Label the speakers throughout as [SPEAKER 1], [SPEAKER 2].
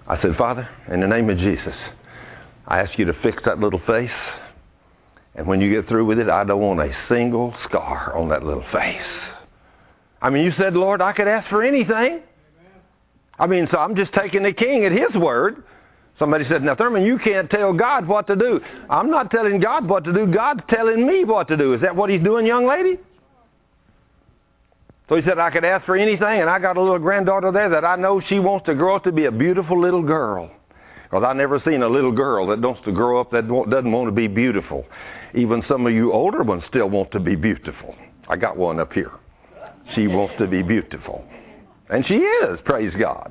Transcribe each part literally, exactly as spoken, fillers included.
[SPEAKER 1] I said, Father, in the name of Jesus, I ask you to fix that little face. And when you get through with it, I don't want a single scar on that little face. I mean, you said, Lord, I could ask for anything. I mean, so I'm just taking the king at his word. Somebody said, now, Thurman, you can't tell God what to do. I'm not telling God what to do. God's telling me what to do. Is that what he's doing, young lady? So he said, I could ask for anything, and I got a little granddaughter there that I know she wants to grow up to be a beautiful little girl. Because I've never seen a little girl that wants to grow up that doesn't want to be beautiful. Even some of you older ones still want to be beautiful. I got one up here. She wants to be beautiful. And she is, praise God.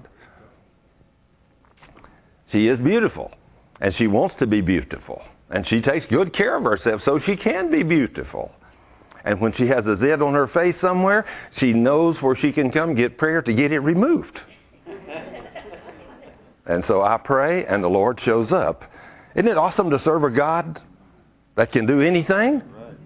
[SPEAKER 1] She is beautiful. And she wants to be beautiful. And she takes good care of herself so she can be beautiful. And when she has a zit on her face somewhere, she knows where she can come get prayer to get it removed. And so I pray, and the Lord shows up. Isn't it awesome to serve a God that can do anything?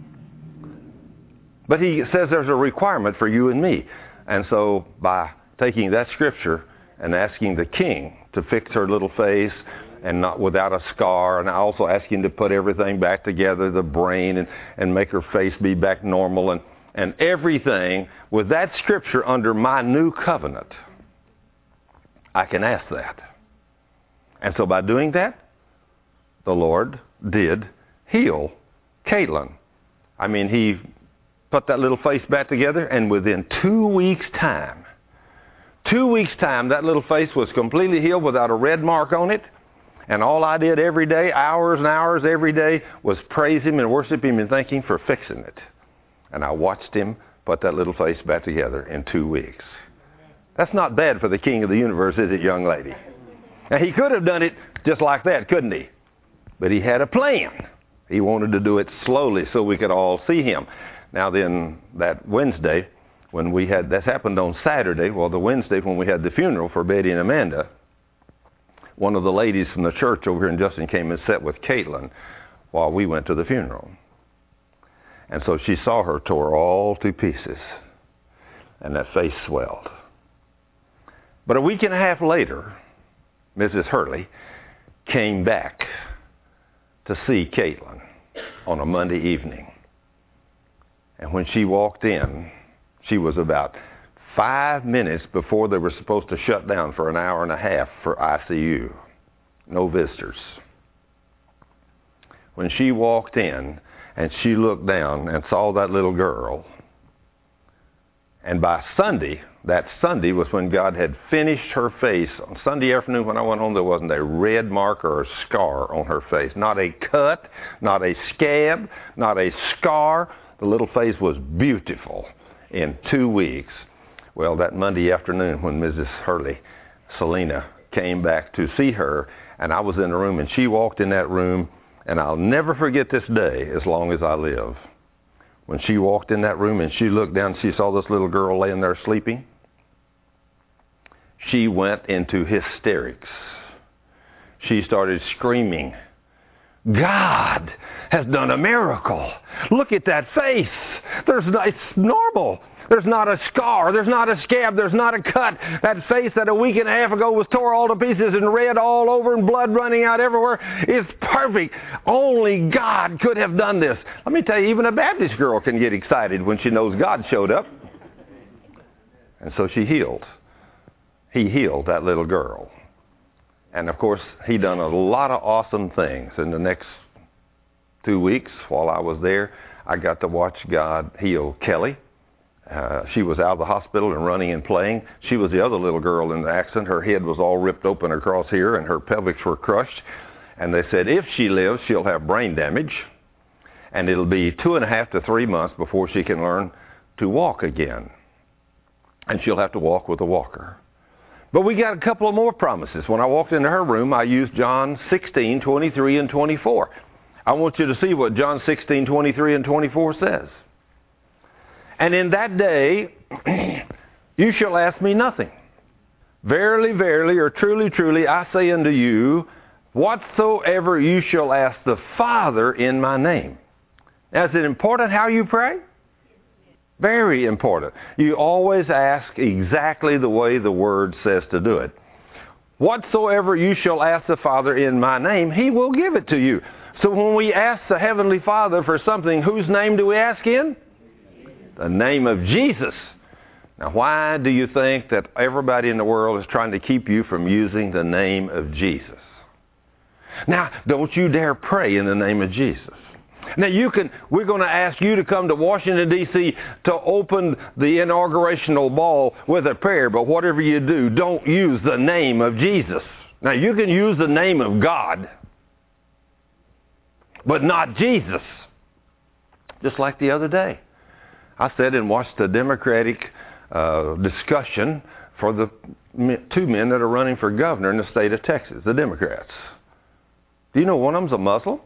[SPEAKER 1] But he says there's a requirement for you and me. And so by taking that scripture and asking the king to fix her little face and not without a scar, and I also ask him to put everything back together, the brain, and, and make her face be back normal, and, and everything with that scripture under my new covenant, I can ask that. And so by doing that, the Lord did heal Caitlin. I mean, he put that little face back together, and within two weeks' time, two weeks' time, that little face was completely healed without a red mark on it. And all I did every day, hours and hours every day, was praise him and worship him and thank him for fixing it. And I watched him put that little face back together in two weeks. That's not bad for the king of the universe, is it, young lady? Now, he could have done it just like that, couldn't he? But he had a plan. He wanted to do it slowly so we could all see him. Now then, that Wednesday, when we had, this happened on Saturday, well, the Wednesday when we had the funeral for Betty and Amanda, one of the ladies from the church over here in Justin came and sat with Caitlin while we went to the funeral. And so she saw her tore all to pieces, and that face swelled. But a week and a half later, Missus Hurley came back to see Caitlin on a Monday evening. And when she walked in, she was about five minutes before they were supposed to shut down for an hour and a half for I C U. No visitors. When she walked in and she looked down and saw that little girl, and by Sunday, that Sunday was when God had finished her face. On Sunday afternoon when I went home, there wasn't a red mark or a scar on her face. Not a cut, not a scab, not a scar. The little face was beautiful in two weeks. Well, that Monday afternoon when Missus Hurley, Selena, came back to see her, and I was in the room, and she walked in that room, and I'll never forget this day as long as I live. When she walked in that room and she looked down, she saw this little girl laying there sleeping. She went into hysterics. She started screaming, God has done a miracle. Look at that face. There's no, it's normal. There's not a scar. There's not a scab. There's not a cut. That face that a week and a half ago was tore all to pieces and red all over and blood running out everywhere is perfect. Only God could have done this. Let me tell you, even a Baptist girl can get excited when she knows God showed up. And so she healed. He healed that little girl. And of course, he done a lot of awesome things. In the next two weeks while I was there, I got to watch God heal Kelly. Uh, she was out of the hospital and running and playing. She was the other little girl in the accident. Her head was all ripped open across here, and her pelvics were crushed. And they said if she lives, she'll have brain damage, and it'll be two and a half to three months before she can learn to walk again. And she'll have to walk with a walker. But we got a couple of more promises. When I walked into her room, I used John sixteen, twenty-three, and twenty-four. I want you to see what John sixteen, twenty-three, and twenty-four says. And in that day, you shall ask me nothing. Verily, verily, or truly, truly, I say unto you, whatsoever you shall ask the Father in my name. Now, is it important how you pray? Very important. You always ask exactly the way the Word says to do it. Whatsoever you shall ask the Father in my name, he will give it to you. So when we ask the Heavenly Father for something, whose name do we ask in? The name of Jesus. Now, why do you think that everybody in the world is trying to keep you from using the name of Jesus? Now, don't you dare pray in the name of Jesus. Now, you can, we're going to ask you to come to Washington, D C to open the inaugurational ball with a prayer, but whatever you do, don't use the name of Jesus. Now, you can use the name of God, but not Jesus. Just like the other day, I sat and watched a Democratic uh, discussion for the two men that are running for governor in the state of Texas, the Democrats. Do you know one of them's a Muslim?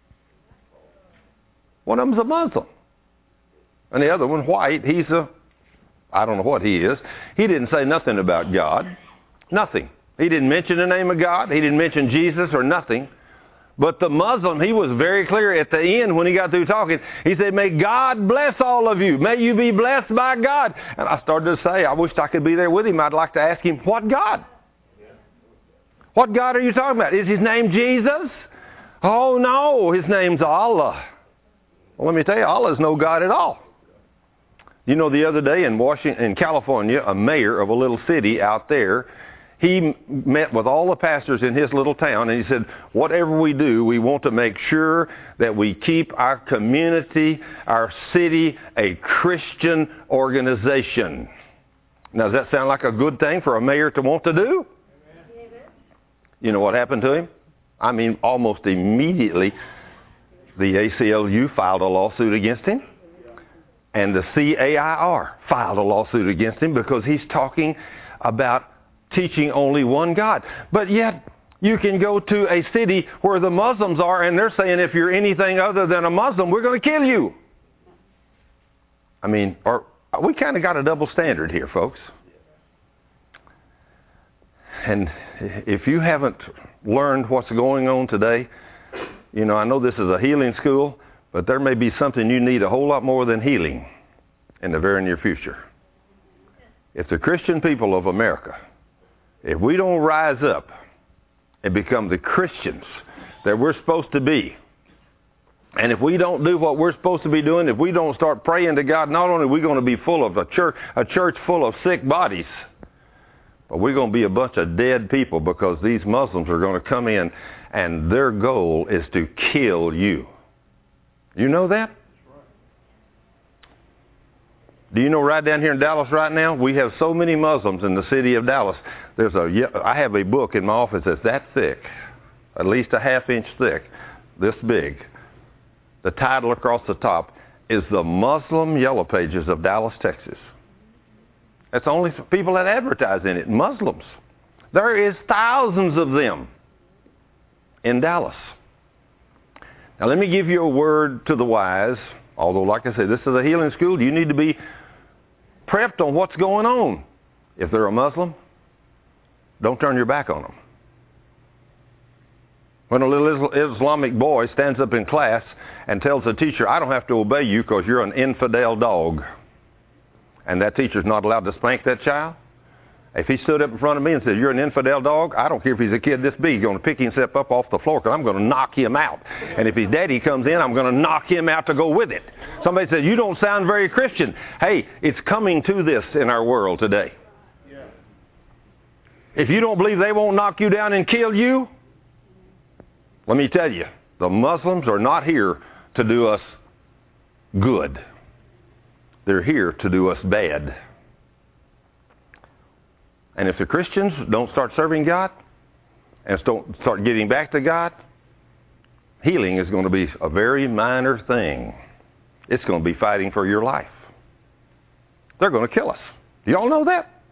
[SPEAKER 1] One of them's a Muslim. And the other one, white, he's a, I don't know what he is. He didn't say nothing about God. Nothing. He didn't mention the name of God. He didn't mention Jesus or nothing. But the Muslim, he was very clear at the end when he got through talking. He said, may God bless all of you. May you be blessed by God. And I started to say, I wished I could be there with him. I'd like to ask him, what God? What God are you talking about? Is his name Jesus? Oh, no, his name's Allah. Well, let me tell you, Allah is no God at all. You know, the other day in Washington, in California, a mayor of a little city out there, he met with all the pastors in his little town, and he said, whatever we do, we want to make sure that we keep our community, our city, a Christian organization. Now, does that sound like a good thing for a mayor to want to do? Amen. You know what happened to him? I mean, almost immediately, the A C L U filed a lawsuit against him, and the C A I R filed a lawsuit against him because he's talking about teaching only one God. But yet, you can go to a city where the Muslims are, and they're saying if you're anything other than a Muslim, we're going to kill you. I mean, or we kind of got a double standard here, folks. And if you haven't learned what's going on today, you know, I know this is a healing school, but there may be something you need a whole lot more than healing in the very near future. If the Christian people of America, if we don't rise up and become the Christians that we're supposed to be, and if we don't do what we're supposed to be doing, if we don't start praying to God, not only are we going to be full of a church, a church full of sick bodies, but we're going to be a bunch of dead people because these Muslims are going to come in and their goal is to kill you. You know that? Do you know right down here in Dallas right now, we have so many Muslims in the city of Dallas. There's a, I have a book in my office that's that thick, at least a half inch thick, this big. The title across the top is The Muslim Yellow Pages of Dallas, Texas. That's the only people that advertise in it, Muslims. There is thousands of them in Dallas. Now let me give you a word to the wise. Although, like I said, this is a healing school. You need to be prepped on what's going on. If they're a Muslim, don't turn your back on them. When a little Islamic boy stands up in class and tells the teacher, I don't have to obey you because you're an infidel dog, and that teacher's not allowed to spank that child, if he stood up in front of me and said, you're an infidel dog, I don't care if he's a kid this big, he's going to pick himself up off the floor because I'm going to knock him out. And if his daddy comes in, I'm going to knock him out to go with it. Somebody said, you don't sound very Christian. Hey, it's coming to this in our world today. Yeah. If you don't believe they won't knock you down and kill you, let me tell you, the Muslims are not here to do us good. They're here to do us bad. And if the Christians don't start serving God and don't start getting back to God, healing is going to be a very minor thing. It's going to be fighting for your life. They're going to kill us. Do y'all know that?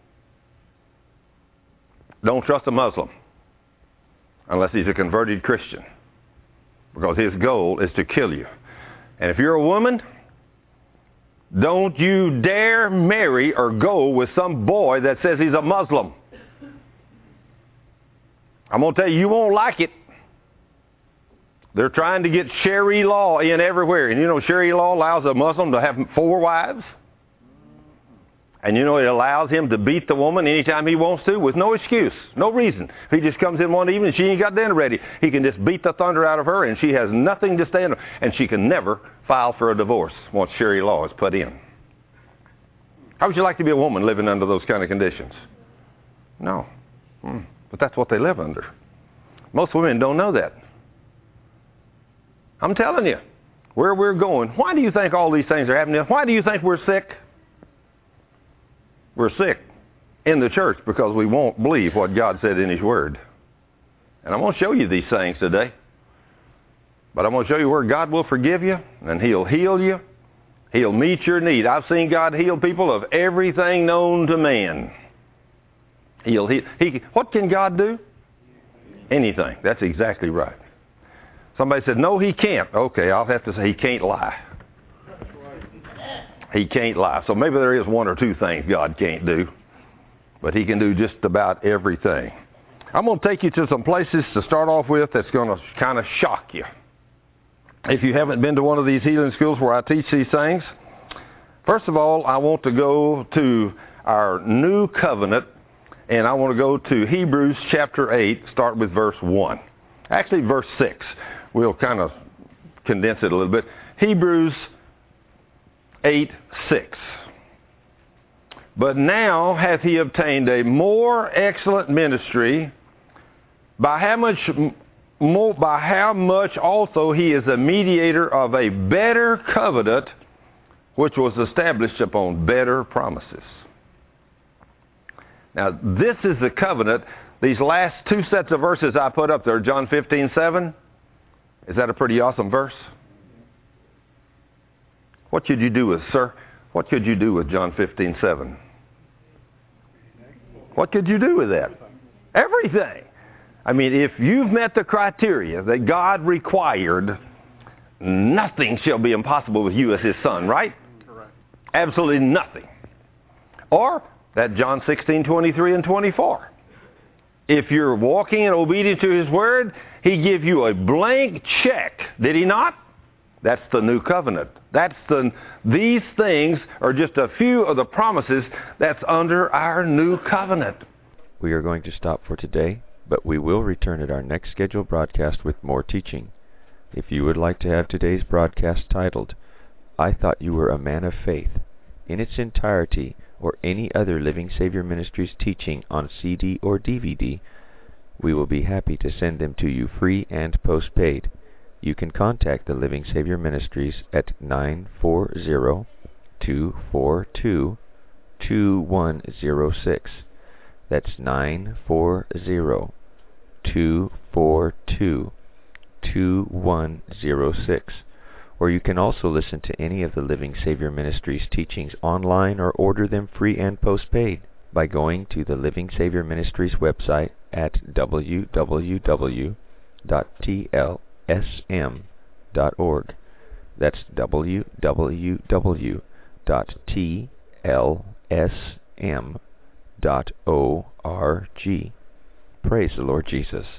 [SPEAKER 1] Don't trust a Muslim unless he's a converted Christian, because his goal is to kill you. And if you're a woman, don't you dare marry or go with some boy that says he's a Muslim. I'm going to tell you, you won't like it. They're trying to get Sharia law in everywhere. And you know, Sharia law allows a Muslim to have four wives. And you know, it allows him to beat the woman anytime he wants to with no excuse, no reason. If he just comes in one evening, she ain't got dinner ready, he can just beat the thunder out of her, and she has nothing to stand on. And she can never file for a divorce once Sherry law is put in. How would you like to be a woman living under those kind of conditions? No. Hmm. But that's what they live under. Most women don't know that. I'm telling you, where we're going, why do you think all these things are happening? Why do you think we're sick? We're sick in the church because we won't believe what God said in His Word. And I'm going to show you these things today. But I'm going to show you where God will forgive you, and He'll heal you. He'll meet your need. I've seen God heal people of everything known to man. He'll heal. He, what can God do? Anything. That's exactly right. Somebody said, no, He can't. Okay, I'll have to say He can't lie. He can't lie. So maybe there is one or two things God can't do, but He can do just about everything. I'm going to take you to some places to start off with that's going to kind of shock you. If you haven't been to one of these healing schools where I teach these things, first of all, I want to go to our new covenant, and I want to go to Hebrews chapter eight, start with verse one. Actually, verse six. We'll kind of condense it a little bit. Hebrews eight six. But now hath he obtained a more excellent ministry, by how much more, by how much also he is a mediator of a better covenant, which was established upon better promises. Now, this is the covenant. These last two sets of verses I put up there, John fifteen seven. Is that a pretty awesome verse? What could you do with, sir? What could you do with John fifteen seven? What could you do with that? Everything. I mean, if you've met the criteria that God required, nothing shall be impossible with you as His son, right? Correct. Absolutely nothing. Or that John sixteen twenty-three and twenty-four. If you're walking in obedience to His word, He give you a blank check. Did He not? That's the new covenant. That's the, these things are just a few of the promises that's under our new covenant.
[SPEAKER 2] We are going to stop for today, but we will return at our next scheduled broadcast with more teaching. If you would like to have today's broadcast titled, I Thought You Were a Man of Faith, in its entirety, or any other Living Savior Ministries teaching on C D or D V D, we will be happy to send them to you free and postpaid. You can contact the Living Savior Ministries at nine four zero, two four two, two one zero six. That's nine four zero, two four two, two one zero six. Or you can also listen to any of the Living Savior Ministries teachings online or order them free and postpaid by going to the Living Savior Ministries website at w w w dot t l s m dot org. That's w w w dot t l s m dot org. Praise the Lord Jesus.